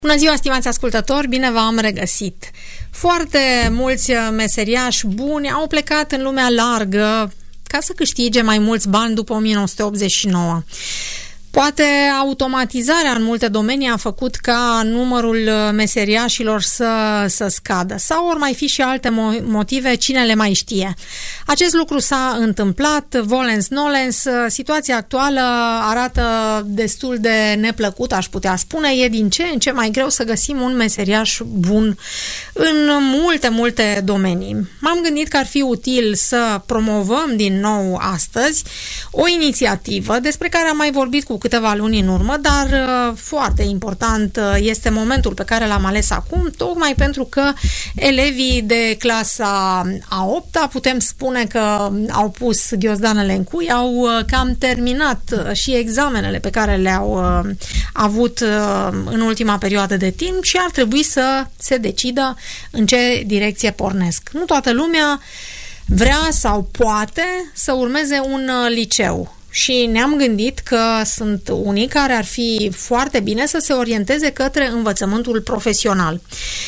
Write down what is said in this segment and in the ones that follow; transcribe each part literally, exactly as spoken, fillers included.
Bună ziua, stimați ascultători, bine v-am regăsit! Foarte mulți meseriași buni au plecat în lumea largă ca să câștige mai mulți bani după o mie nouă sute optzeci și nouă. Poate automatizarea în multe domenii a făcut ca numărul meseriașilor să, să scadă sau ori mai fi și alte motive, cine le mai știe. Acest lucru s-a întâmplat, volens nolens, situația actuală arată destul de neplăcut, aș putea spune, e din ce în ce mai greu să găsim un meseriaș bun în multe, multe domenii. M-am gândit că ar fi util să promovăm din nou astăzi o inițiativă despre care am mai vorbit cu câteva luni în urmă, dar uh, foarte important uh, este momentul pe care l-am ales acum, tocmai pentru că elevii de clasa a opta, putem spune că au pus ghiozdanele în cui, au uh, cam terminat uh, și examenele pe care le-au uh, avut uh, în ultima perioadă de timp și ar trebui să se decidă în ce direcție pornesc. Nu toată lumea vrea sau poate să urmeze un uh, liceu. Și ne-am gândit că sunt unii care ar fi foarte bine să se orienteze către învățământul profesional.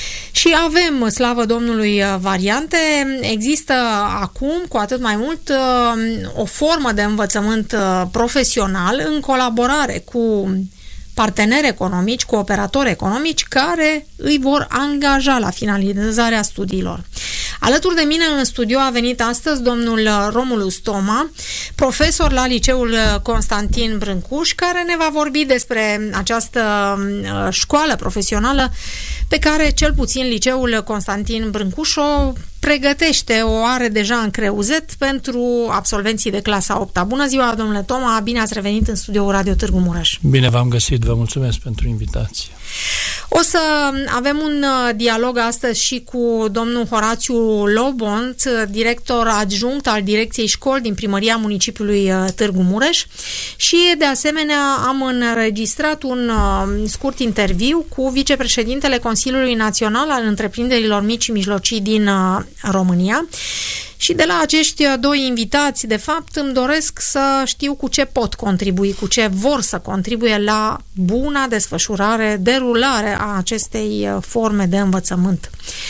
Și avem, slavă Domnului, variante. Există acum, cu atât mai mult, o formă de învățământ profesional în colaborare cu parteneri economici, cu operatori economici care îi vor angaja la finalizarea studiilor. Alături de mine în studio a venit astăzi domnul Romulus Toma, profesor la Liceul Constantin Brâncuș, care ne va vorbi despre această școală profesională pe care cel puțin Liceul Constantin Brâncuș o pregătește, o are deja în creuzet pentru absolvenții de clasa a opta. Bună ziua, domnule Toma, bine ați revenit în studioul Radio Târgu Mureș. Bine v-am găsit, vă mulțumesc pentru invitație. O să avem un dialog astăzi și cu domnul Horațiu Lobont, director adjunct al Direcției Școli din Primăria Municipiului Târgu Mureș, și de asemenea am înregistrat un scurt interviu cu vicepreședintele Consiliului Național al Întreprinderilor Mici și Mijlocii din România. Și de la acești doi invitați, de fapt, îmi doresc să știu cu ce pot contribui, cu ce vor să contribuie la buna desfășurare, derulare a acestei forme de învățământ.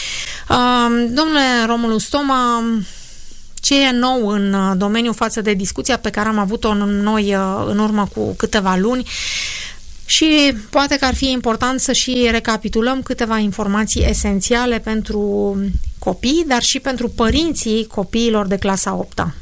Domnule Romulus Toma, ce e nou în domeniu față de discuția pe care am avut-o noi în urmă cu câteva luni? Și poate că ar fi important să și recapitulăm câteva informații esențiale pentru copii, dar și pentru părinții copiilor de clasa a opta.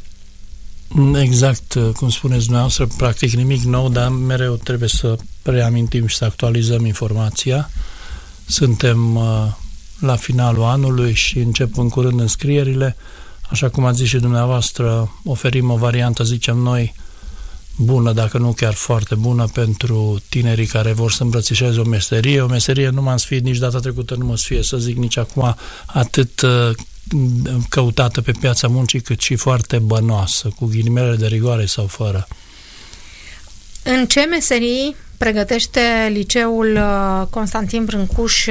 Exact, cum spuneți dumneavoastră, practic nimic nou, dar mereu trebuie să reamintim și să actualizăm informația. Suntem la finalul anului și încep în curând înscrierile. Așa cum ați zis și dumneavoastră, oferim o variantă, zicem noi, bună, dacă nu chiar foarte bună, pentru tinerii care vor să îmbrățișeze o meserie. O meserie nu m-am sfiit nici data trecută, nu mă sfie să zic nici acum, atât căutată pe piața muncii, cât și foarte bănoasă, cu ghilimele de rigoare sau fără. În ce meserii pregătește Liceul Constantin Brâncuș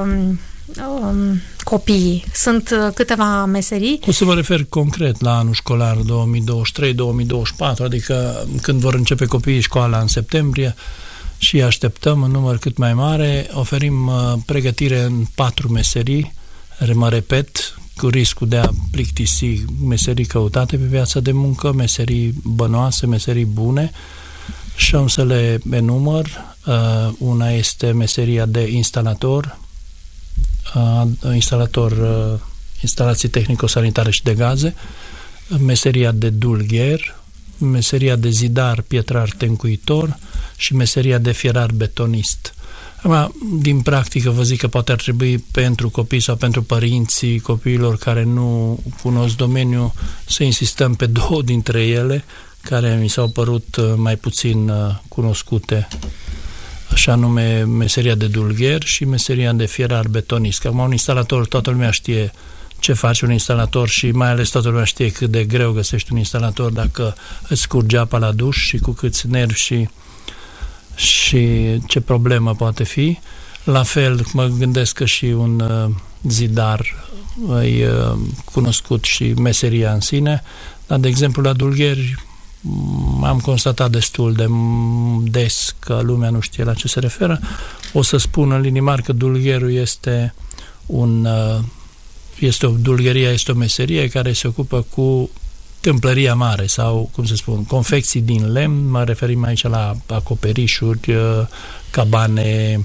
copiii? Sunt câteva meserii. O să vă refer concret la anul școlar două mii douăzeci și trei două mii douăzeci și patru, adică când vor începe copiii școala în septembrie și așteptăm în număr cât mai mare. Oferim pregătire în patru meserii, mă repet, cu riscul de a plictisi, meserii căutate pe piața de muncă, meserii bănoase, meserii bune, și am să le enumăr. Una este meseria de instalator, Uh, instalator uh, instalații tehnico-sanitare și de gaze, meseria de dulgher, meseria de zidar, pietrar, tencuitor și meseria de fierar betonist. Acum, din practică vă zic că poate ar trebui pentru copii sau pentru părinții copiilor care nu cunosc domeniul să insistăm pe două dintre ele, care mi s-au părut uh, mai puțin uh, cunoscute, așa nume meseria de dulgher și meseria de fierar betonist. Că acum un instalator, toată lumea știe ce face un instalator și mai ales toată lumea știe cât de greu găsești un instalator dacă îți curge apa la duș și cu câți nervi și, și ce problemă poate fi. La fel mă gândesc că și un uh, zidar e uh, cunoscut și meseria în sine, dar de exemplu la dulgheri am constatat destul de des că lumea nu știe la ce se referă. O să spun în linii mari că dulgherul este un este o dulgheria, este o meserie care se ocupă cu tâmplăria mare sau, cum se spun, confecții din lemn. Mă referim aici la acoperișuri, cabane,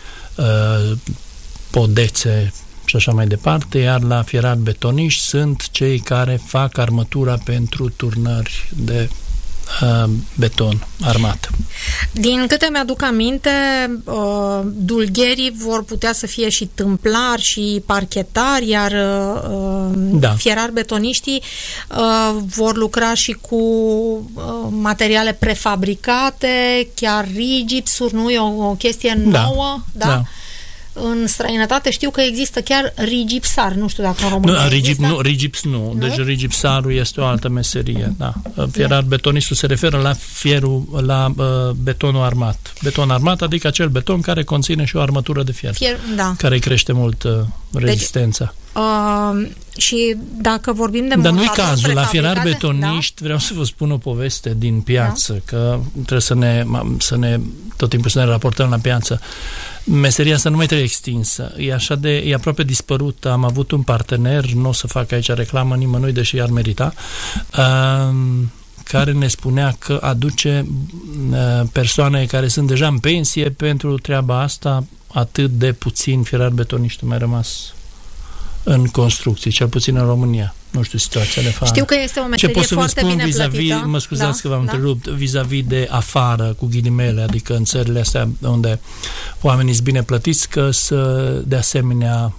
podețe și așa mai departe, iar la fierari betoniști sunt cei care fac armătura pentru turnări de uh, beton armat. Din câte mi-aduc aminte, uh, dulgherii vor putea să fie și tâmplari și parchetari, iar uh, da. fierari betoniștii uh, vor lucra și cu uh, materiale prefabricate, chiar rigipsuri, nu e o, o chestie nouă, da? da? În străinătate știu că există chiar rigipsar, nu știu dacă în România nu, rigip, există. Nu, rigips nu, nu? Deci rigipsarul este o altă meserie, da. Fierar betonistul se referă la fierul, la uh, betonul armat. Beton armat, adică acel beton care conține și o armătură de fier, fier da. care crește mult uh, rezistența. Deci, Uh, și dacă vorbim de Dar nu-i cazul, la fierari betoniști, da? Vreau să vă spun o poveste din piață, da? Că trebuie să ne, să ne, tot timpul să ne raportăm la piață. Meseria asta nu mai trebuie extinsă, e așa de, e aproape dispărută. Am avut un partener, nu o să fac aici reclamă nimănui, deși ar merita, uh, care ne spunea că aduce uh, persoane care sunt deja în pensie pentru treaba asta, atât de puțin fierari betoniști mai rămas în construcții, cel puțin în România. Nu știu situația de fapt. Știu că este o meserie foarte bine plătită. Mă scuzați da, că v-am da. întrerupt, vis-a-vis de afară, cu ghilimele, adică în țările astea unde oamenii sunt bine plătiți, că să de asemenea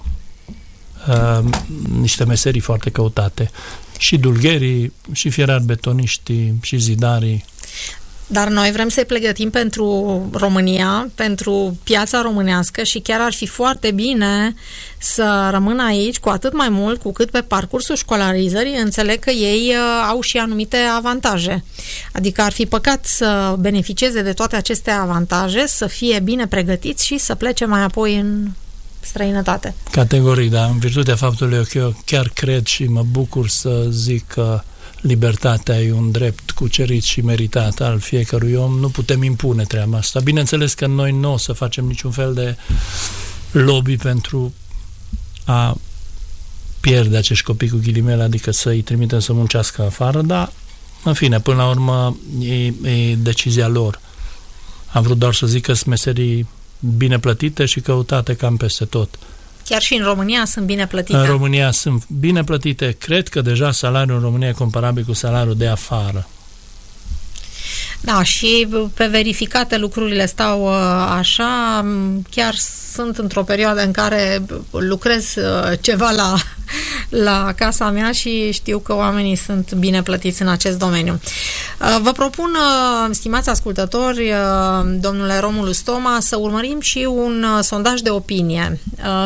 uh, niște meserii foarte căutate. Și dulgherii, și fierari betoniștii, și zidarii. Dar noi vrem să-i pregătim pentru România, pentru piața românească și chiar ar fi foarte bine să rămână aici, cu atât mai mult cu cât pe parcursul școlarizării înțeleg că ei uh, au și anumite avantaje. Adică ar fi păcat să beneficieze de toate aceste avantaje, să fie bine pregătiți și să plece mai apoi în străinătate. Categoric, da. În virtutea faptului că eu chiar cred și mă bucur să zic că libertatea e un drept cucerit și meritat al fiecărui om, nu putem impune treaba asta. Bineînțeles că noi nu o să facem niciun fel de lobby pentru a pierde acești copii cu ghilimele, adică să-i trimitem să muncească afară, dar, în fine, până la urmă e, e decizia lor. Am vrut doar să zic că sunt meserii bine plătite și căutate cam peste tot. Chiar și în România sunt bine plătite. În România sunt bine plătite. Cred că deja salariul în România e comparabil cu salariul de afară. Da, și pe verificate lucrurile stau așa. Chiar sunt într-o perioadă în care lucrez ceva la, la casa mea și știu că oamenii sunt bine plătiți în acest domeniu. Vă propun, stimați ascultători, domnule Romulu Stoma, să urmărim și un sondaj de opinie.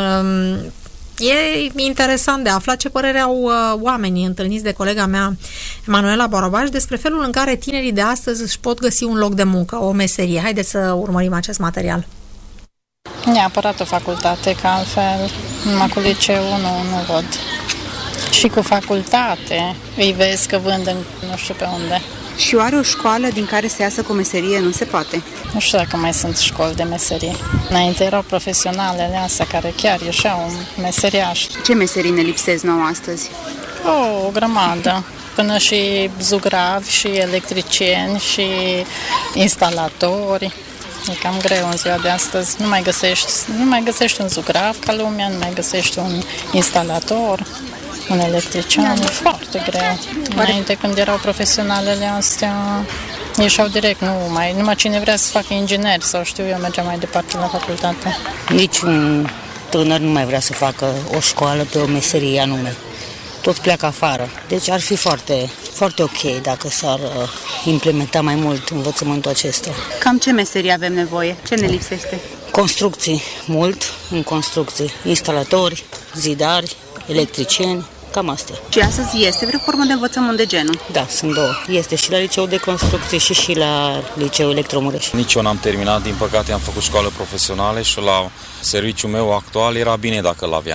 E interesant de aflat ce părere au uh, oamenii întâlniți de colega mea, Emanuela Borobaș, despre felul în care tinerii de astăzi își pot găsi un loc de muncă, o meserie. Haideți să urmărim acest material. Neapărat o facultate, că altfel numai cu liceul nu, nu văd. Și cu facultate îi vezi că vând în nu știu pe unde. Și oare o școală din care să iasă cu meserie nu se poate? Nu știu dacă mai sunt școli de meserie. Înainte erau profesionalele astea care chiar ieșeau un meseriaș. Ce meserii ne lipsesc nouă astăzi? O, o grămadă. Până și zugravi, și electricieni, și instalatori. E cam greu în ziua de astăzi. Nu mai găsești, nu mai găsești un zugrav ca lumea, nu mai găsești un instalator, un electrician. E foarte greu. Înainte, când erau profesionalele astea, ieșeau direct, nu mai, numai cine vrea să facă inginer sau știu eu, mergea mai departe la facultate. Niciun tânăr nu mai vrea să facă o școală pe o meserie anume. Toți pleacă afară. Deci ar fi foarte, foarte ok dacă s-ar uh, implementa mai mult învățământul acesta. Cam ce meserie avem nevoie? Ce ne lipsește? Construcții, mult în construcții. Instalatori, zidari, electricieni, cam astea. Și astăzi este vreo formă de învățământ de genul? Da, sunt două. Este și la liceul de construcții și și la liceul Electromureș. Nici eu n-am terminat, din păcate am făcut școală profesională și la serviciul meu actual era bine dacă l-aveam.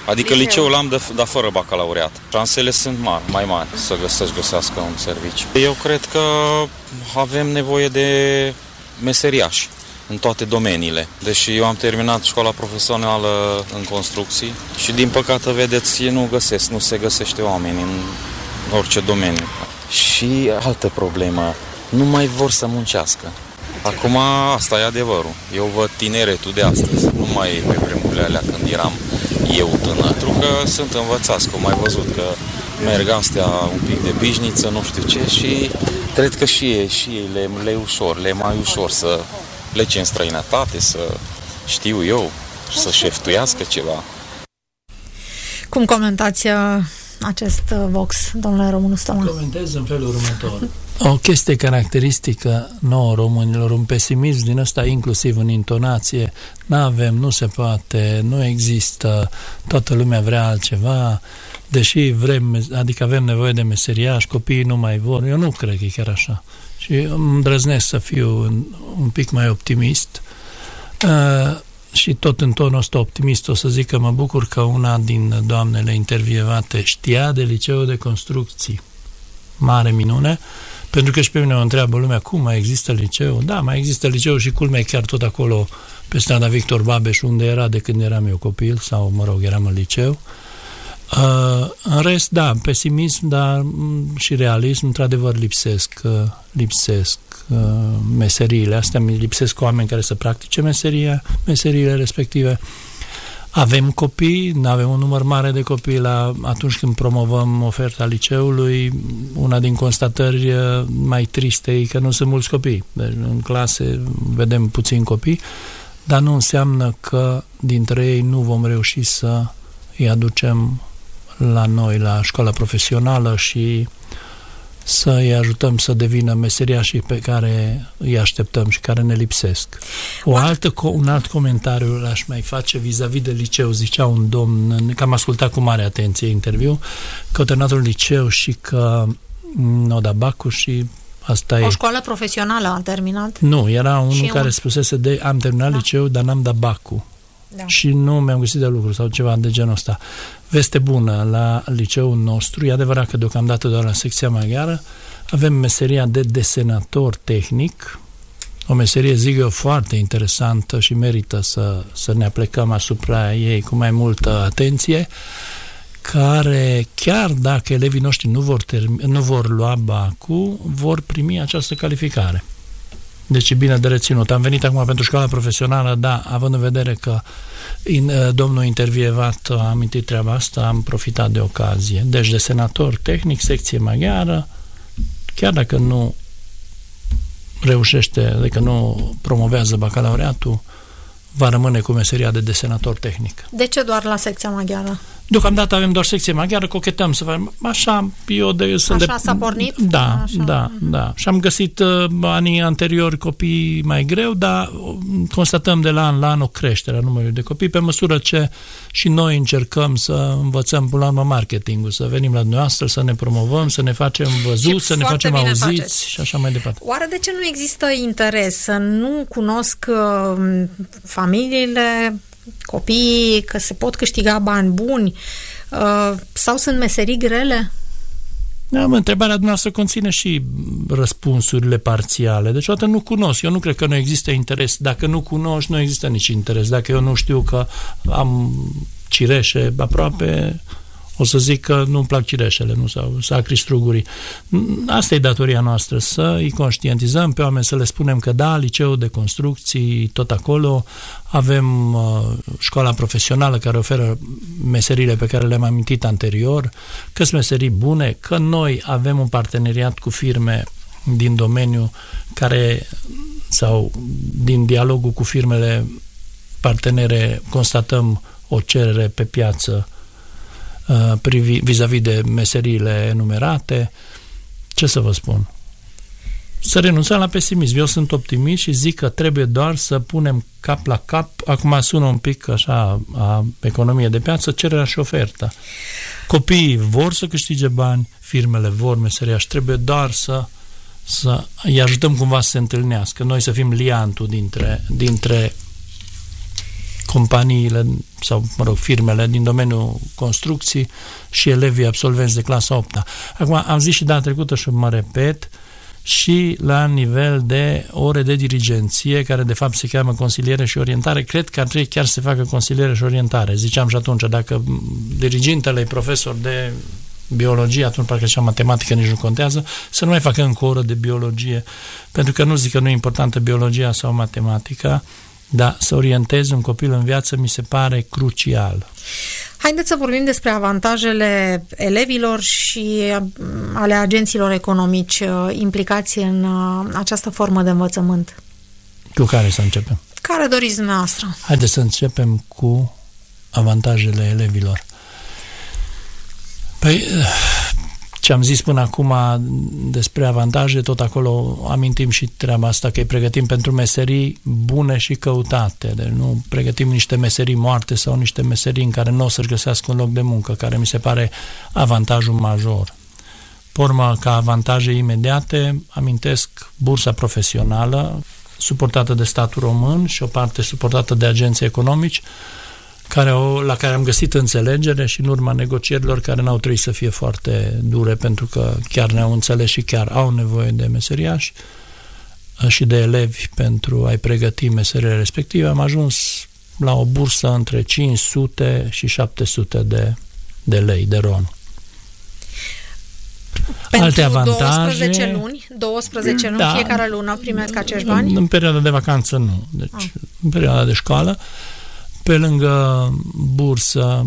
Adică liceu. liceul l-am, dar fără bacalaureat. Șansele sunt mari, mai mari să găsești găsească un serviciu. Eu cred că avem nevoie de meseriași în toate domeniile. Deși eu am terminat școala profesională în construcții și din păcate, vedeți, nu găsesc, nu se găsește oameni în orice domeniu. Și altă problemă, nu mai vor să muncească. Acum asta e adevărul. Eu văd tineretul de astăzi, nu mai e pe vremurile alea când eram eu tânăr, pentru că sunt învățați, că am mai văzut că merg astea un pic de bișniță, nu știu ce, și cred că și ei, și ei le, le ușor, le mai ușor să plece în străinătate, să știu eu, să șeftuiască ceva. Cum comentați acest Vox, domnule Românu Stoma? Comentez în felul următor. O chestie caracteristică nouă românilor, un pesimism din ăsta inclusiv în intonație, n-avem, nu se poate, nu există, toată lumea vrea altceva, deși vrem, adică avem nevoie de meseriași, copiii nu mai vor, eu nu cred că e chiar așa. Și îmi îndrăznesc să fiu un, un pic mai optimist. Uh, și tot în tonul ăsta optimist o să zic că mă bucur că una din doamnele intervievate știa de liceul de construcții. Mare minune, pentru că și pe mine mă întreabă lumea cum mai există liceu. Da, mai există liceu și culmea e chiar tot acolo pe strada Victor Babeș, unde era de când eram eu copil, sau mă rog, eram în liceu. Uh, în rest, da, pesimism, dar și realism, într-adevăr lipsesc, uh, lipsesc uh, meseriile astea, mi lipsesc oameni care să practice meseria, meseriile respective. Avem copii, nu avem un număr mare de copii la, atunci când promovăm oferta liceului. Una din constatări mai triste e că nu sunt mulți copii. Deci în clase vedem puțini copii, dar nu înseamnă că dintre ei nu vom reuși să îi aducem la noi, la școala profesională și să îi ajutăm să devină meseriașii pe care îi așteptăm și care ne lipsesc. O altă, un alt comentariu l-aș mai face vis-a-vis de liceu. Zicea un domn, că am ascultat cu mare atenție interviu, că a terminat un liceu și că nu da bacul și asta o e. școală profesională a terminat? Nu, era unul și care un... spusese de am terminat da. liceu, dar n-am dat bacul. Da. Și nu mi-am găsit de lucru sau ceva de genul ăsta. Veste bună, la liceul nostru, e adevărat că deocamdată doar la secția maghiară, avem meseria de desenator tehnic, o meserie, zic eu, foarte interesantă și merită să, să ne aplecăm asupra ei cu mai multă atenție, care, chiar dacă elevii noștri nu vor, termi, nu vor lua bacul, vor primi această calificare. Deci e bine de reținut. Am venit acum pentru școala profesională, da, având în vedere că in, domnul intervievat a amintit treaba asta, am profitat de ocazie. Deci de senator tehnic, secție maghiară, chiar dacă nu reușește, adică nu promovează bacalaureatul, va rămâne cu meseria de desenator tehnic. De ce doar la secția maghiară? Deocamdată avem doar secție maghiară, cochetăm să facem. Așa, eu de... Așa de, s-a pornit? Da, Așa. da, da. Și am găsit uh, anii anteriori copii mai greu, dar uh, constatăm de la an la an o creștere a numărului de copii, pe măsură ce și noi încercăm să învățăm până la urmă marketingul, să venim la dumneavoastră, să ne promovăm, să ne facem văzuți, să ne facem auziți faceți. Și așa mai departe. Oare de ce nu există interes să nu cunosc uh, familiile, copiii, că se pot câștiga bani buni uh, sau sunt meserii grele? Da, mă, întrebarea dumneavoastră conține și răspunsurile parțiale. Deci, odată nu cunosc. Eu nu cred că nu există interes. Dacă nu cunoști, nu există nici interes. Dacă eu nu știu că am cireșe aproape, o să zic că nu-mi plac cireșele, nu, sau sacri strugurii. Asta e datoria noastră, să îi conștientizăm pe oameni, să le spunem că da, liceul de construcții, tot acolo, avem uh, școala profesională care oferă meserile pe care le-am amintit anterior, că sunt meserii bune, că noi avem un parteneriat cu firme din domeniu care, sau din dialogul cu firmele partenere, constatăm o cerere pe piață vis-a-vis de meseriile enumerate. Ce să vă spun? Să renunțăm la pesimism. Eu sunt optimist și zic că trebuie doar să punem cap la cap. Acum sună un pic așa a economie de piață, cererea și oferta. Copiii vor să câștige bani, firmele vor meseriași, trebuie doar să să îi ajutăm cumva să se întâlnească. Noi să fim liantul dintre, dintre companiile sau, mă rog, firmele din domeniul construcții și elevii absolvenți de clasa a opta. Acum, am zis și data trecută și mă repet, și la nivel de ore de dirigenție, care de fapt se cheamă consiliere și orientare, cred că ar trebui chiar să se facă consiliere și orientare. Ziceam și atunci, dacă dirigintele e profesor de biologie, atunci parcă și matematică nici nu contează, să nu mai facă încă o oră de biologie, pentru că nu zic că nu e importantă biologia sau matematica, dar să orientezi un copil în viață mi se pare crucial. Haideți să vorbim despre avantajele elevilor și ale agenților economici implicați în această formă de învățământ. Cu care să începem? Care doriți dumneavoastră? Haideți să începem cu avantajele elevilor. Păi, ce am zis până acum despre avantaje, tot acolo amintim și treaba asta, că îi pregătim pentru meserii bune și căutate. Deci nu pregătim niște meserii moarte sau niște meserii în care nu o să-și găsească un loc de muncă, care mi se pare avantajul major. Pormă, ca avantaje imediate, amintesc bursa profesională, suportată de statul român și o parte suportată de agenții economici, care o, la care am găsit înțelegere și în urma negocierilor care n-au trebuit să fie foarte dure, pentru că chiar ne-au înțeles și chiar au nevoie de meseriași și de elevi pentru a-i pregăti meseriile respective. Am ajuns la o bursă între cinci sute și șapte sute de, de lei, de ron. Pentru alte avantaje, douăsprezece luni, douăsprezece luni, da, fiecare lună primesc acești bani? În, în perioada de vacanță nu, deci ah. în perioada de școală. Pe lângă bursă,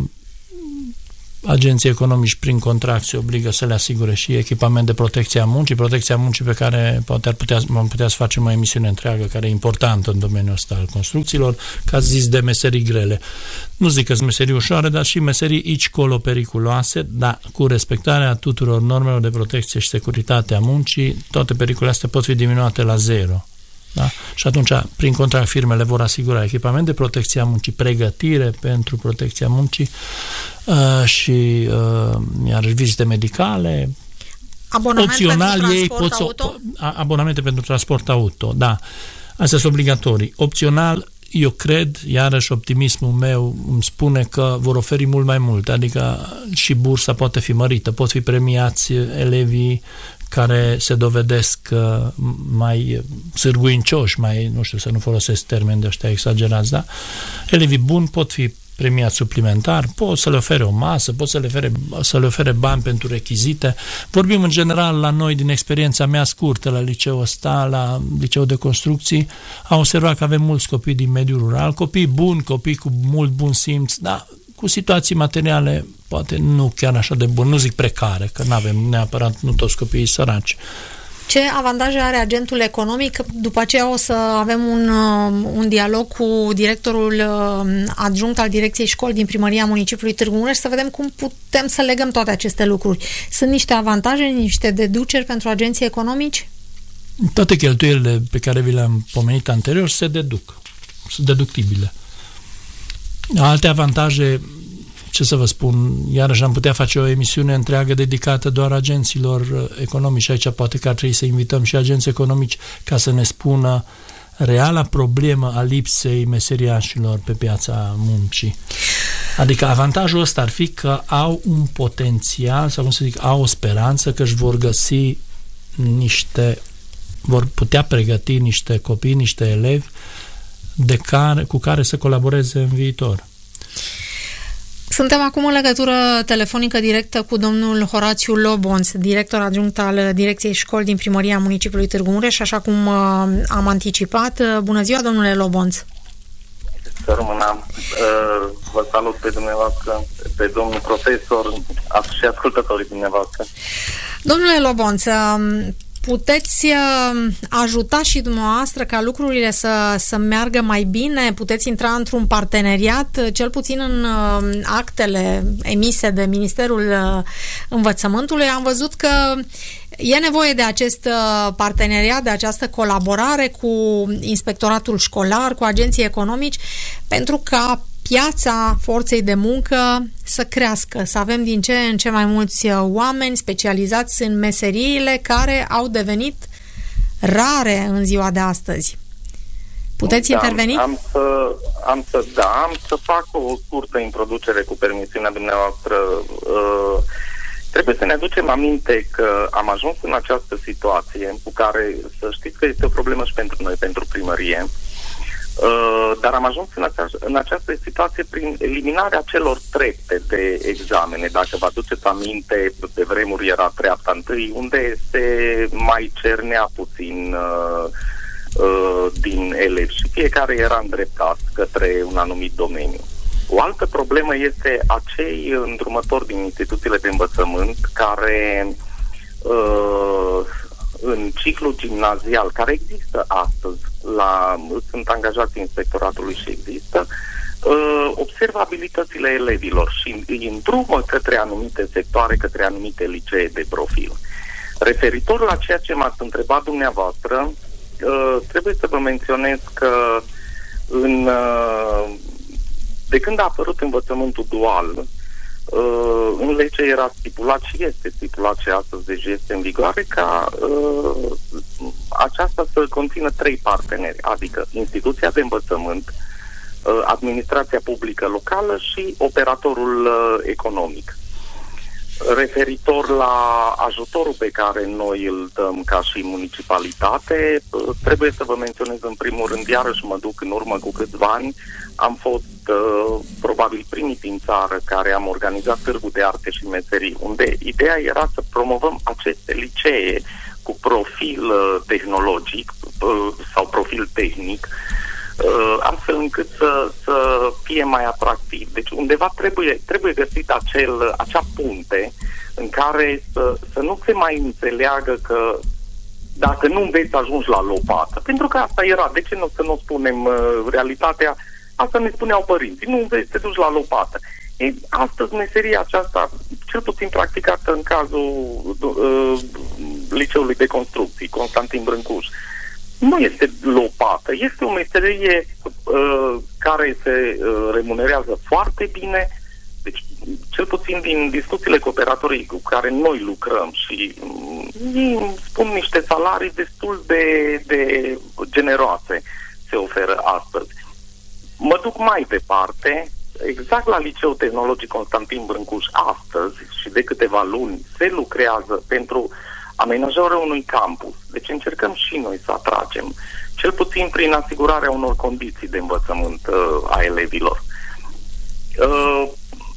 agenții economici prin contract se obligă să le asigure și echipament de protecție a muncii, protecția muncii pe care poate ar putea, am putea să facem o emisiune întreagă, care e importantă în domeniul ăsta al construcțiilor, ca zis de meserii grele. Nu zic că sunt meserii ușoare, dar și meserii aici colo periculoase, dar cu respectarea tuturor normelor de protecție și securitate a muncii, toate pericolele astea pot fi diminuate la zero. Da? Și atunci, prin contract, firmele vor asigura echipament de protecție a muncii, pregătire pentru protecția muncii uh, și uh, iarăși vizite medicale. Abonament opțional, pentru ei transport pot auto? Să, abonamente pentru transport auto, da. Astea sunt obligatorii. Opțional, eu cred, iarăși optimismul meu îmi spune că vor oferi mult mai mult, adică și bursa poate fi mărită, pot fi premiați elevii care se dovedesc mai sârguincioși, mai, nu știu, să nu folosesc termeni de ăștia exagerați, da? Elevii buni pot fi premiați suplimentar, pot să le ofere o masă, pot să le ofere, să le ofere bani pentru rechizite. Vorbim în general la noi, din experiența mea scurtă la liceul ăsta, la liceul de construcții, am observat că avem mulți copii din mediul rural, copii buni, copii cu mult bun simț, dar cu situații materiale poate nu chiar așa de bune, nu zic precare, că nu avem neapărat, nu toți copiii săraci. Ce avantaje are agentul economic? După aceea o să avem un, un dialog cu directorul adjunct al Direcției Școli din Primăria Municipiului Târgu Mureș să vedem cum putem să legăm toate aceste lucruri. Sunt niște avantaje, niște deduceri pentru agenții economici? Toate cheltuielile pe care vi le-am pomenit anterior se deduc, sunt deductibile. Alte avantaje, ce să vă spun, iarăși am putea face o emisiune întreagă dedicată doar agenților economici. Aici poate că ar trebui să invităm și agenți economici ca să ne spună reala problemă a lipsei meseriașilor pe piața muncii. Adică avantajul ăsta ar fi că au un potențial, sau cum să zic, au o speranță că își vor găsi niște, vor putea pregăti niște copii, niște elevi de care, cu care să colaboreze în viitor. Suntem acum în legătură telefonică directă cu domnul Horațiu Lobonț, director adjunct al Direcției Școli din Primăria Municipiului Târgu Mureș, așa cum uh, am anticipat. Bună ziua, domnule Lobonț! Să rămână. Uh, vă salut pe dumneavoastră, pe domnul profesor și ascultătorii dumneavoastră. Domnule Lobonț, uh, puteți ajuta și dumneavoastră ca lucrurile să, să meargă mai bine? Puteți intra într-un parteneriat, cel puțin în actele emise de Ministerul Învățământului. Am văzut că e nevoie de acest parteneriat, de această colaborare cu Inspectoratul Școlar, cu agenții economici, pentru ca piața forței de muncă să crească, să avem din ce în ce mai mulți oameni specializați în meseriile care au devenit rare în ziua de astăzi. Puteți da, interveni? Am să, am să, da, am să fac o scurtă introducere cu permisiunea dumneavoastră. Uh, trebuie să ne aducem aminte că am ajuns în această situație cu care, să știți că este o problemă și pentru noi, pentru primărie, uh, dar am ajuns în, acea, în această situație prin eliminarea celor trepte de examene. Dacă vă aduceți aminte, pe vremuri era treapta întâi, unde se mai cernea puțin uh, din elevi și fiecare era îndreptat către un anumit domeniu. O altă problemă este acei îndrumători din instituțiile de învățământ care în ciclu gimnazial, care există astăzi, la, sunt angajați inspectoratului și există, observă abilitățile elevilor și îi îndrumă către anumite sectoare, către anumite licee de profil. Referitor la ceea ce m-ați întrebat dumneavoastră, Uh, trebuie să vă menționez că în, uh, de când a apărut învățământul dual, uh, în lege era stipulat și este stipulat și astăzi deja este în vigoare ca uh, aceasta să conțină trei parteneri, adică instituția de învățământ, uh, administrația publică locală și operatorul uh, economic. Referitor la ajutorul pe care noi îl dăm ca și municipalitate, trebuie să vă menționez în primul rând, iarăși mă duc în urmă cu câțiva ani, am fost uh, probabil primii din țară care am organizat târgul de arte și meserii, unde ideea era să promovăm aceste licee cu profil uh, tehnologic uh, sau profil tehnic, Uh, astfel încât să, să fie mai atractiv. Deci undeva trebuie, trebuie găsit acel, acea punte în care să, să nu se mai înțeleagă că dacă nu înveți ajungi la lopată. Pentru că asta era, de ce nu să nu spunem uh, realitatea, asta ne spuneau părinții, nu înveți, te duci la lopată. E, astăzi meseria aceasta, cel puțin practicată în cazul uh, liceului de construcții, Constantin Brâncuș, nu este lopată, este o meserie uh, care se uh, remunerează foarte bine, deci cel puțin din discuțiile cu operatorii cu care noi lucrăm și um, ei îmi spun niște salarii destul de, de generoase se oferă astăzi. Mă duc mai departe, exact la Liceul Tehnologic Constantin Brâncuș astăzi și de câteva luni se lucrează pentru amenajarea unui campus. Deci încercăm și noi să atragem, cel puțin prin asigurarea unor condiții de învățământ uh, a elevilor. Uh,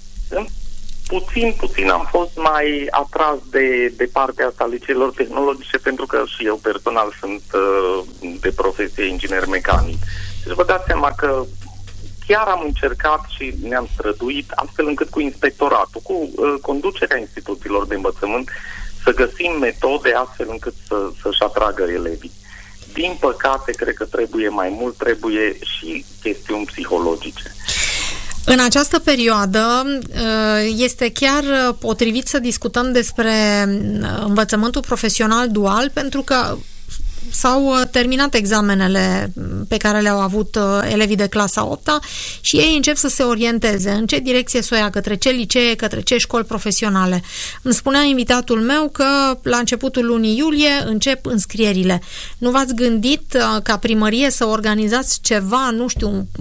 puțin, puțin am fost mai atras de, de partea asta a liceelor tehnologice, pentru că și eu personal sunt uh, de profesie inginer mecanic. Deci vă dați seama că chiar am încercat și ne-am străduit, astfel încât cu inspectoratul, cu uh, conducerea instituțiilor de învățământ, să găsim metode astfel încât să, să-și atragă elevii. Din păcate, cred că trebuie mai mult, trebuie și chestiuni psihologice. În această perioadă este chiar potrivit să discutăm despre învățământul profesional dual, pentru că s-au terminat examenele pe care le-au avut elevii de clasa a opta și ei încep să se orienteze în ce direcție să o ia, către ce licee, către ce școli profesionale. Îmi spunea invitatul meu că la începutul lunii iulie încep înscrierile. Nu v-ați gândit ca primărie să organizați ceva, nu știu, un,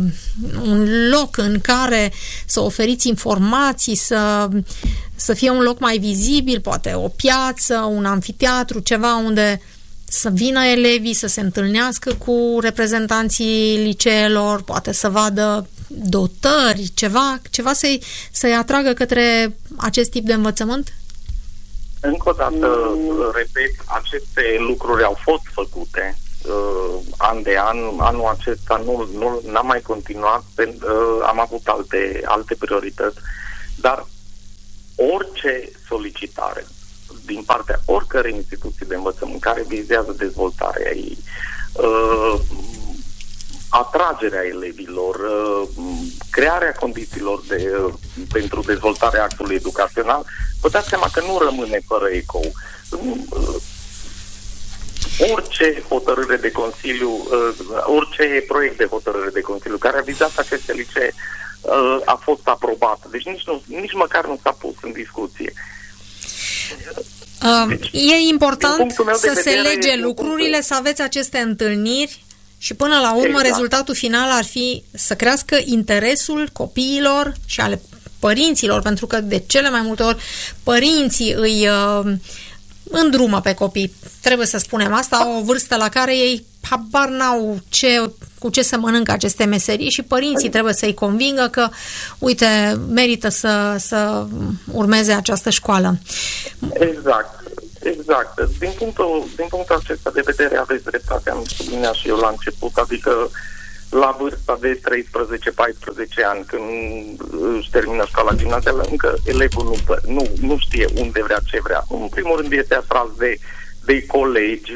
un loc în care să oferiți informații, să, să fie un loc mai vizibil, poate o piață, un amfiteatru, ceva unde să vină elevii, să se întâlnească cu reprezentanții liceelor, poate să vadă dotări, ceva, ceva să-i, să-i atragă către acest tip de învățământ? Încă o dată, repet, aceste lucruri au fost făcute uh, an de an. Anul acesta nu, nu n-am mai continuat, pentru, uh, am avut alte, alte priorități, dar orice solicitare din partea oricărei instituții de învățământ care vizează dezvoltarea ei, uh, atragerea elevilor, uh, crearea condițiilor de, uh, pentru dezvoltarea actului educațional, vă dați seama că nu rămâne fără ecou. Uh, orice hotărâre de Consiliu, uh, orice proiect de hotărâre de Consiliu care a vizat aceste licee uh, a fost aprobat. Deci nici, nu, nici măcar nu s-a pus în discuție. Deci, e important să vedere, se lege lucrurile, să aveți aceste întâlniri Și până la urmă, exact. rezultatul final ar fi să crească interesul copiilor și ale părinților, pentru că de cele mai multe ori părinții îi uh, îndrumă pe copii. Trebuie să spunem asta, o vârstă la care ei habar n-au ce, cu ce să mănâncă aceste meserii și părinții trebuie să-i convingă că, uite, merită să, să urmeze această școală. Exact. Exact. Din punctul, din punctul acesta de vedere aveți dreptate, am subliniat și eu la început, adică la vârsta de treisprezece paisprezece ani, când își termină școala gimnazială, încă elevul nu, nu, nu știe unde vrea, ce vrea. În primul rând este atras de, de colegi,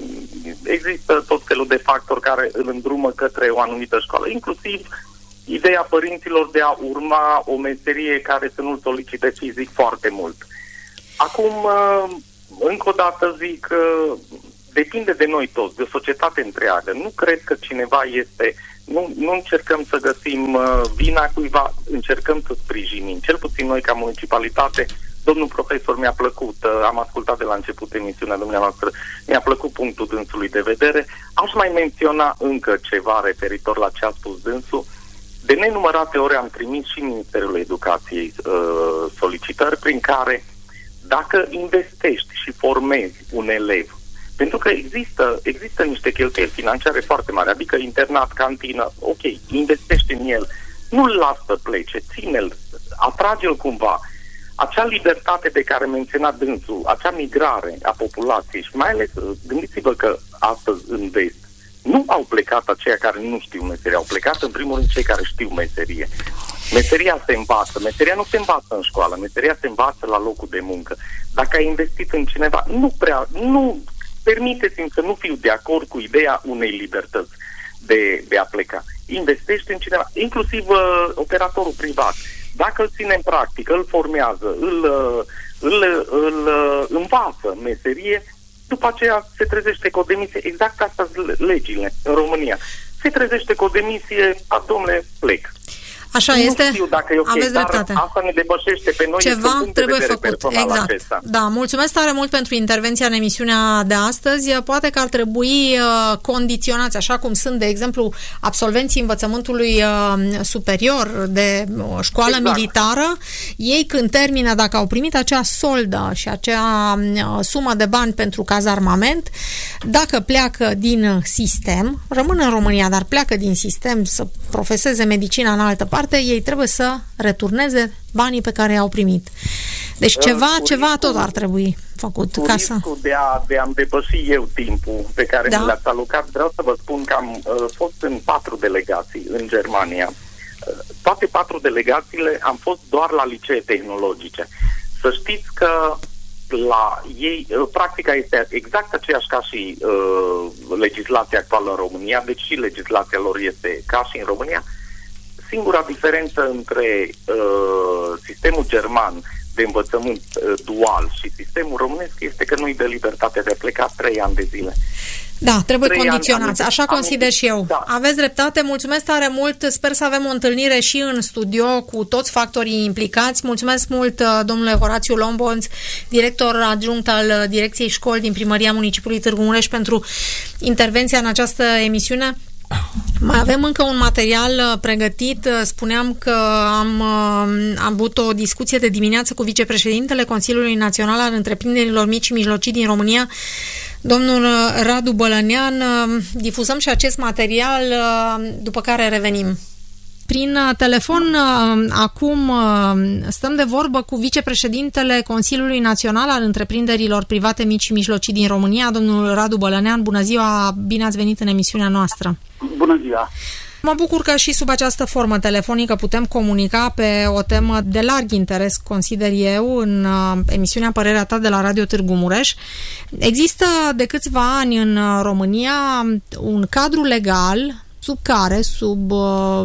există tot felul de factori care îl îndrumă către o anumită școală, inclusiv ideea părinților de a urma o meserie care să nu-l solicite fizic foarte mult. Acum, încă o dată zic că depinde de noi toți, de o societate întreagă. Nu cred că cineva este... Nu, nu încercăm să găsim uh, vina cuiva, încercăm să sprijinim. Cel puțin noi ca municipalitate, domnul profesor mi-a plăcut, uh, am ascultat de la început emisiunea dumneavoastră, mi-a plăcut punctul dânsului de vedere. Aș mai menționa încă ceva referitor la ce a spus dânsul. De nenumărate ori am trimis și Ministerul Educației uh, solicitări prin care dacă investești și formezi un elev, pentru că există, există niște cheltuieli financiare foarte mari, adică internat, cantină, ok, investește în el, nu-l lasă să plece, ține-l, atrage-l cumva. Acea libertate de care menționa dânsul, acea migrare a populației și mai ales, gândiți-vă că astăzi în vest nu au plecat aceia care nu știu meserie, au plecat în primul rând cei care știu meserie. Meseria se învață, meseria nu se învață în școală, meseria se învață la locul de muncă. Dacă ai investit în cineva, nu prea, nu... Permiteți-mi să nu fiu de acord cu ideea unei libertăți de, de a pleca. Investește în cineva, inclusiv uh, operatorul privat. Dacă îl ține în practică, îl formează, îl, uh, îl, îl uh, învață meserie, după aceea se trezește cu o demisie. Exact asta sunt legile în România. Se trezește cu o demisie, a, domnule, plec. Așa nu este, știu dacă e okay, aveți dar dreptate. Asta ne depășește pe noi. Ceva trebuie făcut, exact. Acesta. Da, mulțumesc tare mult pentru intervenția în emisiunea de astăzi. Poate că ar trebui uh, condiționați, așa cum sunt, de exemplu, absolvenții învățământului uh, superior de uh, școală exact. militară. Ei când termină, dacă au primit acea soldă și acea uh, sumă de bani pentru cazarmament, dacă pleacă din sistem, rămân în România, dar pleacă din sistem să profeseze medicina în altă parte, ei trebuie să returneze banii pe care i-au primit. Deci ceva, cu ceva riscul, tot ar trebui făcut. Cu ca să... riscul de, a, de a-mi depăși eu timpul pe care da. mi l-ați alocat, vreau să vă spun că am uh, fost în patru delegații în Germania. Uh, toate patru delegațiile am fost doar la licee tehnologice. Să știți că la ei, uh, practica este exact aceeași ca și uh, legislația actuală în România, deci și legislația lor este ca și în România. Singura diferență între uh, sistemul german de învățământ uh, dual și sistemul românesc este că nu-i dă libertatea de a pleca trei ani de zile. Da, trebuie trei condiționați. Ani, Așa ani, consider și eu. Da. Aveți dreptate, mulțumesc tare mult. Sper să avem o întâlnire și în studio cu toți factorii implicați. Mulțumesc mult, domnule Horațiu Lombonț, director adjunct al Direcției Școli din Primăria Municipiului Târgu Mureș, pentru intervenția în această emisiune. Mai avem încă un material pregătit. Spuneam că am, am avut o discuție de dimineață cu vicepreședintele Consiliului Național al Întreprinderilor Mici și Mijlocii din România, domnul Radu Bălănean. Difuzăm și acest material, după care revenim. Prin telefon, acum stăm de vorbă cu vicepreședintele Consiliului Național al Întreprinderilor Private Mici și Mijlocii din România, domnul Radu Bălănean. Bună ziua, bine ați venit în emisiunea noastră. Bună ziua! Mă bucur că și sub această formă telefonică putem comunica pe o temă de larg interes, consider eu, în emisiunea Părerea ta de la Radio Târgu Mureș. Există de câțiva ani în România un cadru legal sub care, sub uh,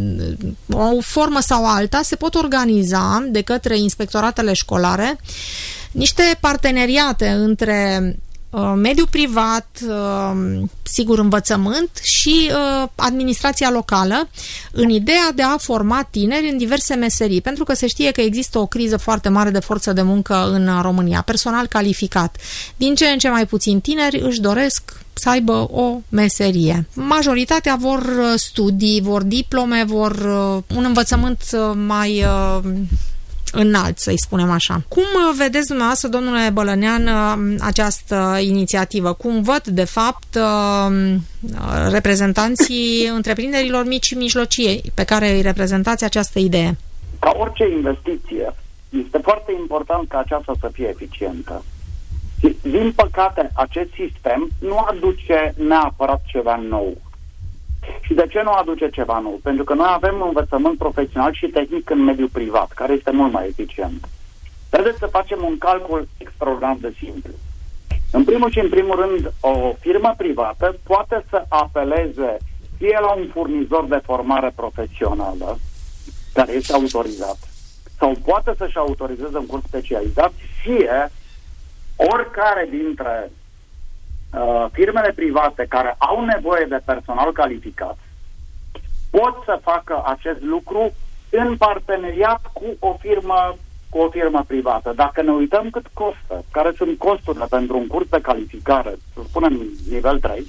o formă sau alta, se pot organiza de către inspectoratele școlare niște parteneriate între uh, mediul privat, uh, sigur învățământ și uh, administrația locală, în ideea de a forma tineri în diverse meserii, pentru că se știe că există o criză foarte mare de forță de muncă în România, personal calificat. Din ce în ce mai puțin tineri își doresc să aibă o meserie. Majoritatea vor studii, vor diplome, vor un învățământ mai înalt, să-i spunem așa. Cum vedeți dumneavoastră, domnule Bălănean, această inițiativă? Cum văd, de fapt, reprezentanții întreprinderilor mici și mijlocii pe care îi reprezentați această idee? Ca orice investiție, este foarte important ca aceasta să fie eficientă. Din păcate, acest sistem nu aduce neapărat ceva nou. Și de ce nu aduce ceva nou? Pentru că noi avem învățământ profesional și tehnic în mediul privat, care este mult mai eficient. Trebuie să facem un calcul extraordinar de simplu. În primul și în primul rând, o firmă privată poate să apeleze fie la un furnizor de formare profesională, care este autorizat, sau poate să-și autorizeze un curs specializat, fie oricare dintre uh, firmele private care au nevoie de personal calificat pot să facă acest lucru în parteneriat cu o firmă cu o firmă privată. Dacă ne uităm cât costă, care sunt costurile pentru un curs de calificare, să spunem nivel trei,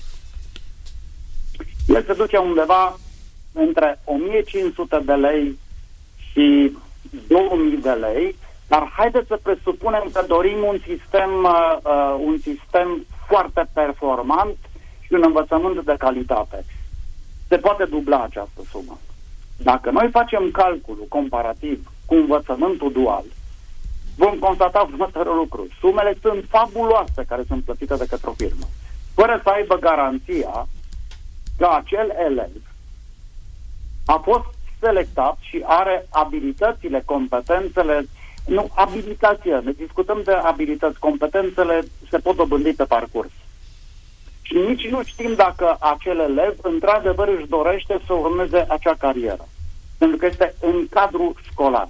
el se duce undeva între o mie cinci sute de lei și două mii de lei, dar haideți să presupunem că dorim un sistem, uh, un sistem foarte performant și un învățământ de calitate. Se poate dubla această sumă. Dacă noi facem calculul comparativ cu învățământul dual, vom constata următorul lucru. Sumele sunt fabuloase care sunt plătite de către o firmă, fără să aibă garanția că acel elev a fost selectat și are abilitățile, competențele, nu, abilitația, ne discutăm de abilități, competențele se pot dobândi pe parcurs. Și nici nu știm dacă acel elev într-adevăr își dorește să urmeze acea carieră, pentru că este în cadrul școlar.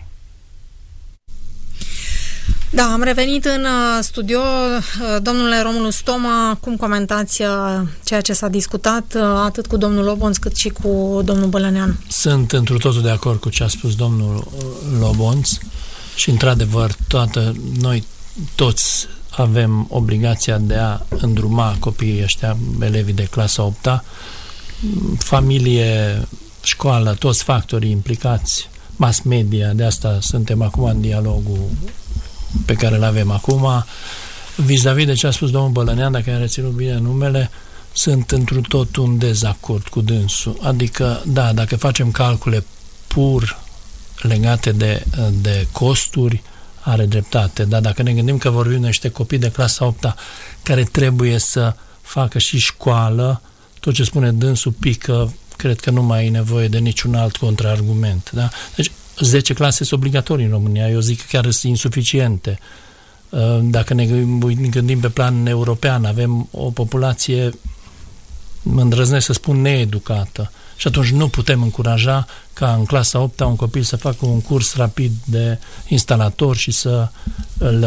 Da, am revenit în studio. Domnule Romulus Toma, cum comentați ceea ce s-a discutat atât cu domnul Lobonț cât și cu domnul Bălănean? Sunt întru totul de acord cu ce a spus domnul Lobonț și într-adevăr toată, noi toți avem obligația de a îndruma copiii ăștia, elevii de clasa a opta, familie, școală, toți factorii implicați, mass media, de asta suntem acum în dialogul pe care îl avem acum. Vis-a-vis de ce a spus domnul Bălănean, dacă ai reținut bine numele, sunt întru tot un dezacord cu dânsul. Adică, da, dacă facem calcule pur legate de, de costuri, are dreptate, dar dacă ne gândim că vorbim de niște copii de clasa a opta care trebuie să facă și școală, tot ce spune dânsul pică, cred că nu mai e nevoie de niciun alt contraargument. Da? Deci, zece clase sunt obligatorii în România, eu zic că chiar sunt insuficiente. Dacă ne gândim pe plan european, avem o populație, mă îndrăznesc să spun, needucată. Și atunci nu putem încuraja ca în clasa a opta un copil să facă un curs rapid de instalator și să îl,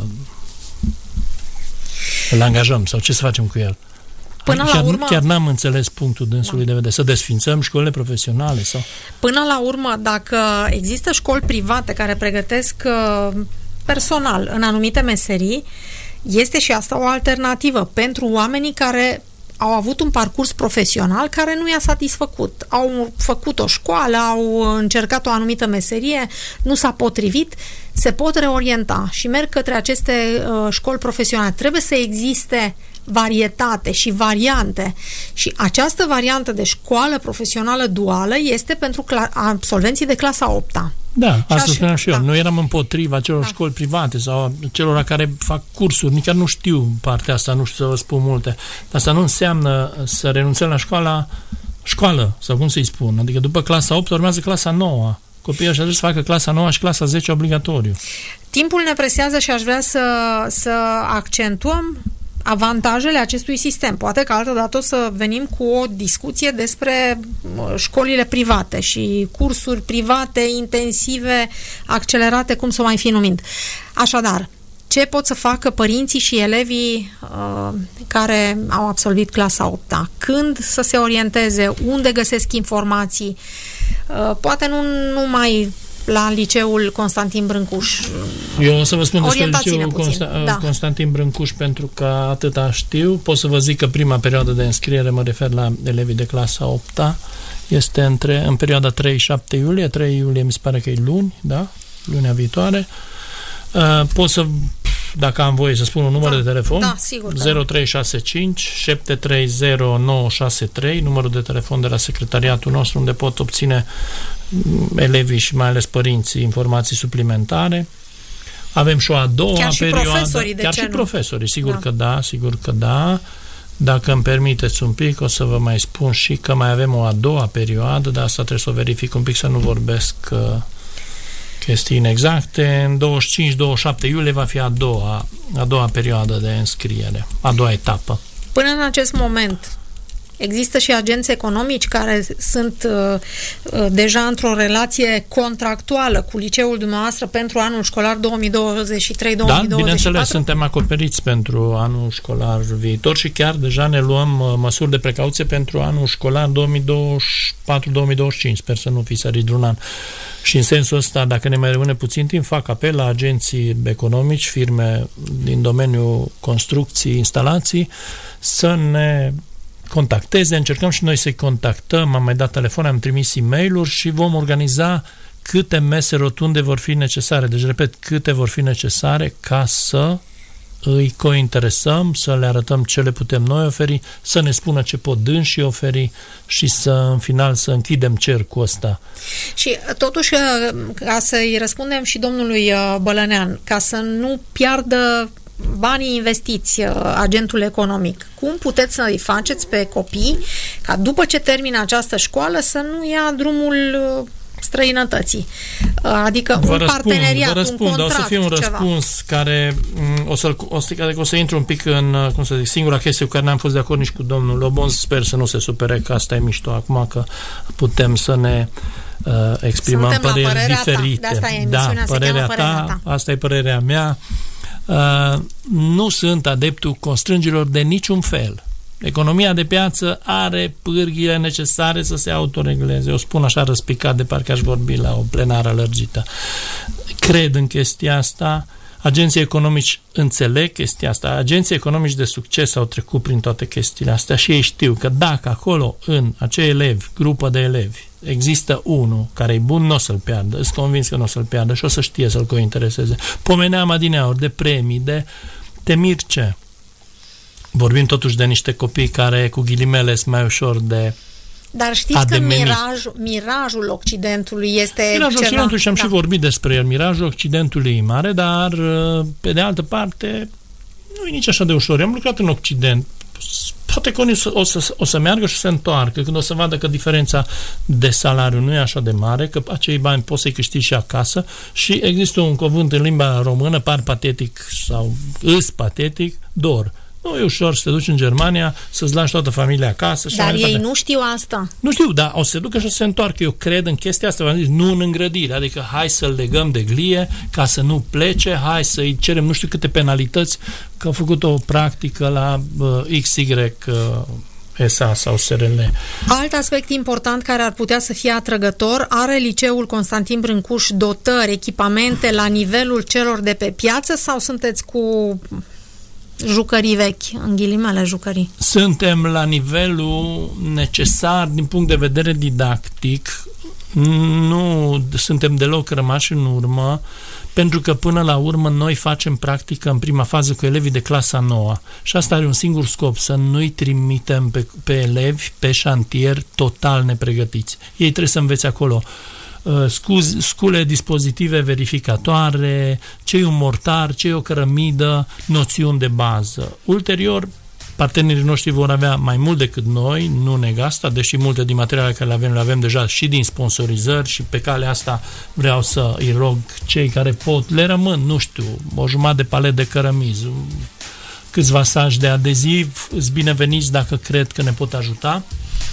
îl angajăm. Sau ce să facem cu el? Până chiar, la urmă, chiar n-am înțeles punctul dânsului da. de vedere. Să desfințăm școlile profesionale? Sau? Până la urmă, dacă există școli private care pregătesc personal în anumite meserii, este și asta o alternativă pentru oamenii care au avut un parcurs profesional care nu i-a satisfăcut. Au făcut o școală, au încercat o anumită meserie, nu s-a potrivit, se pot reorienta și merg către aceste uh, școli profesionale. Trebuie să existe varietate și variante. Și această variantă de școală profesională duală este pentru cla- absolvenții de clasa a opta. Da, asta și spuneam și eu. Da. Noi eram împotriva celor da. școli private sau celor care fac cursuri. Nici chiar nu știu partea asta, nu știu să vă spun multe. Asta nu înseamnă să renunțăm la școala școală, sau cum să-i spun. Adică după clasa a opta urmează clasa a noua. Copiii ăștia trebuie să facă clasa a noua și clasa a zecea obligatoriu. Timpul ne presează și aș vrea să, să accentuăm avantajele acestui sistem. Poate că altădată o să venim cu o discuție despre școlile private și cursuri private, intensive, accelerate, cum să o mai fi numind. Așadar, ce pot să facă părinții și elevii uh, care au absolvit clasa a opta? Când să se orienteze? Unde găsesc informații? Uh, poate nu numai la liceul Constantin Brâncuș? Eu o să vă spun despre liceul Consta- da. Constantin Brâncuș pentru că atâta știu. Pot să vă zic că prima perioadă de înscriere, mă refer la elevii de clasa opta, este între, în perioada trei șapte iulie, trei iulie mi se pare că e luni, da? Lunea viitoare. Uh, pot să, dacă am voie să spun un număr da, de telefon, da, sigur, zero trei șase cinci șapte trei zero nouă șase trei, numărul de telefon de la secretariatul nostru, unde pot obține elevii și mai ales părinții informații suplimentare. Avem și o a doua chiar perioadă. Și profesorii, de chiar ce și nu? profesorii, sigur da. că da, sigur că da. Dacă îmi permiteți un pic, o să vă mai spun și că mai avem o a doua perioadă, dar asta trebuie să o verific un pic, să nu vorbesc uh, chestii inexacte. În douăzeci și cinci douăzeci și șapte iulie va fi a doua, a doua perioadă de înscriere, a doua etapă. Până în acest moment există și agenți economici care sunt uh, uh, deja într-o relație contractuală cu liceul dumneavoastră pentru anul școlar două mii douăzeci și trei două mii douăzeci și patru? Da, bineînțeles, suntem acoperiți pentru anul școlar viitor și chiar deja ne luăm uh, măsuri de precauție pentru anul școlar două mii douăzeci și patru două mii douăzeci și cinci. Sper să nu fi sărit un an. Și în sensul ăsta, dacă ne mai rămâne puțin timp, fac apel la agenții economici, firme din domeniul construcții, instalații, să ne contacteze, încercăm și noi să-i contactăm, am mai dat telefon, am trimis e-mail-uri și vom organiza câte mese rotunde vor fi necesare. Deci, repet, câte vor fi necesare ca să îi cointeresăm, să le arătăm ce le putem noi oferi, să ne spună ce pot dânsii oferi și să, în final, să închidem cercul ăsta. Și, totuși, ca să-i răspundem și domnului Bălănean, ca să nu piardă banii investiți agentul economic, cum puteți să îi faceți pe copii ca după ce termină această școală să nu ia drumul străinătății? Adică vă un răspund, parteneriat, vă răspund, un contract, o să fie un răspuns ceva care o să, o, să, o să intru un pic în, cum să zic, singura chestie cu care n-am fost de acord nici cu domnul Lobon, sper să nu se supere că asta e mișto acum, că putem să ne uh, exprimăm Suntem păreri diferite. Ta. De asta e da, părerea ta, părerea ta, asta e părerea mea. Uh, nu sunt adeptul constrângerilor de niciun fel. Economia de piață are pârghile necesare să se autoregleze. Eu spun așa răspicat, de parcă aș vorbi la o plenară lărgită. Cred în chestia asta. Agenții economici înțeleg chestia asta. Agenții economici de succes au trecut prin toate chestiile astea și ei știu că dacă acolo, în acei elevi, grupă de elevi, există unul care e bun, nu o să-l piardă. Îs convins că nu o să-l piardă și o să știe să-l cointereseze. Pomeneam adineauri de premii, de te mir ce? Vorbim totuși de niște copii care, cu ghilimele, sunt mai ușor de Dar știți că mirajul, mirajul Occidentului este Mirajul ceva... Occidentului și am da. și vorbit despre el. Mirajul Occidentului e mare, dar pe de altă parte nu e nici așa de ușor. Eu am lucrat în Occident. Poate că o să, o, să, o să meargă și să se întoarcă când o să vadă că diferența de salariu nu e așa de mare, că acei bani poți să-i câștigi și acasă și există un cuvânt în limba română, par patetic sau îs patetic, dor. Nu e ușor să te duci în Germania, să-ți lași toată familia acasă. Și Dar ei toate. nu știu asta. Nu știu, dar o să se ducă și o să se întoarcă. Eu cred în chestia asta, v-am zis, nu în îngrădire. Adică hai să-l legăm de glie ca să nu plece, hai să-i cerem nu știu câte penalități că au făcut o practică la uh, X Y uh, S A sau S R L. Alt aspect important care ar putea să fie atrăgător, are liceul Constantin Brâncuș dotări, echipamente la nivelul celor de pe piață sau sunteți cu jucării vechi, în ghilimele jucării? Suntem la nivelul necesar din punct de vedere didactic, nu suntem deloc rămași în urmă, pentru că până la urmă noi facem practică în prima fază cu elevii de clasa nouă și asta are un singur scop, să nu-i trimitem pe, pe elevi pe șantier total nepregătiți. Ei trebuie să învețe acolo Scuz, scule dispozitive verificatoare, ce e un mortar, ce e o cărămidă, noțiuni de bază. Ulterior, partenerii noștri vor avea mai mult decât noi, nu neg asta, deși multe din materialele care le avem, le avem deja și din sponsorizări și pe calea asta vreau să îi rog cei care pot, le rămân, nu știu, o jumătate de palet de cărămizi, câțiva saci de adeziv, îți bineveniți dacă cred că ne pot ajuta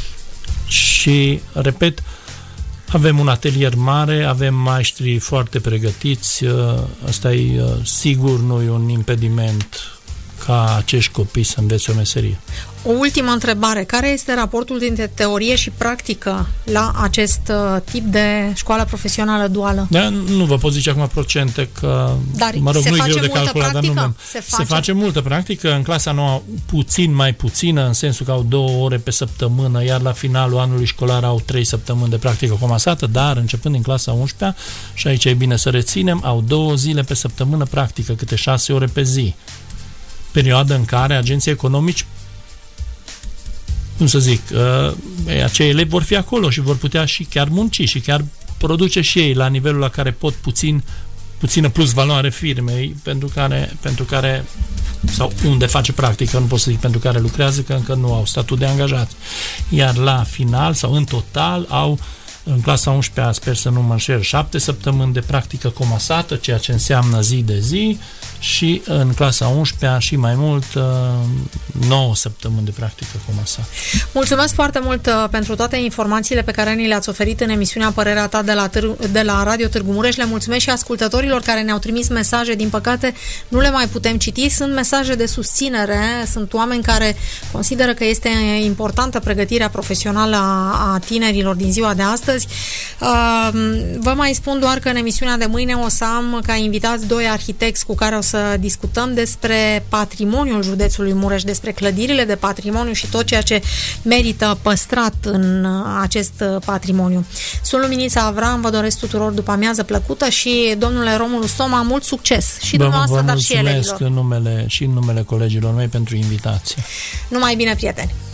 și, repet, avem un atelier mare, avem maestri foarte pregătiți, asta e sigur, nu e un impediment ca acești copii să învețe o meserie. O ultimă întrebare. Care este raportul dintre teorie și practică la acest uh, tip de școală profesională duală? Da, nu vă pot zice acum procente, că, dar mă rog, se nu e face greu de multă calculat, practică? dar nu se, face? se face multă practică. În clasa nouă puțin mai puțină, în sensul că au două ore pe săptămână, iar la finalul anului școlar au trei săptămâni de practică comasată, dar începând din clasa a unsprezecea, și aici e bine să reținem, au două zile pe săptămână practică, câte șase ore pe zi. Perioadă în care agenții economici, cum să zic, uh, acei elevi vor fi acolo și vor putea și chiar munci și chiar produce și ei la nivelul la care pot puțin, puțină plus valoare firmei pentru care, pentru care sau unde face practică, nu pot să zic pentru care lucrează, că încă nu au statut de angajat. Iar la final sau în total au în clasa a unsprezecea, sper să nu mă înșel, șapte săptămâni de practică comasată, ceea ce înseamnă zi de zi, și în clasa a unsprezecea și mai mult nouă săptămâni de practică comasată. Mulțumesc foarte mult pentru toate informațiile pe care ni le-ați oferit în emisiunea Părerea ta de la, Târ- de la Radio Târgu Mureș. Le mulțumesc și ascultătorilor care ne-au trimis mesaje. Din păcate nu le mai putem citi. Sunt mesaje de susținere, sunt oameni care consideră că este importantă pregătirea profesională a, a tinerilor din ziua de astăzi. Vă mai spun doar că în emisiunea de mâine o să am ca invitați doi arhitecți cu care o să discutăm despre patrimoniul județului Mureș, despre clădirile de patrimoniu și tot ceea ce merită păstrat în acest patrimoniu. Sunt Luminița Avram, vă doresc tuturor după amiază plăcută și domnule Romulu Soma, mult succes și dumneavoastră, dar și elevilor. Vă mulțumesc în numele, și în numele colegilor mei pentru invitație. Numai bine, prieteni!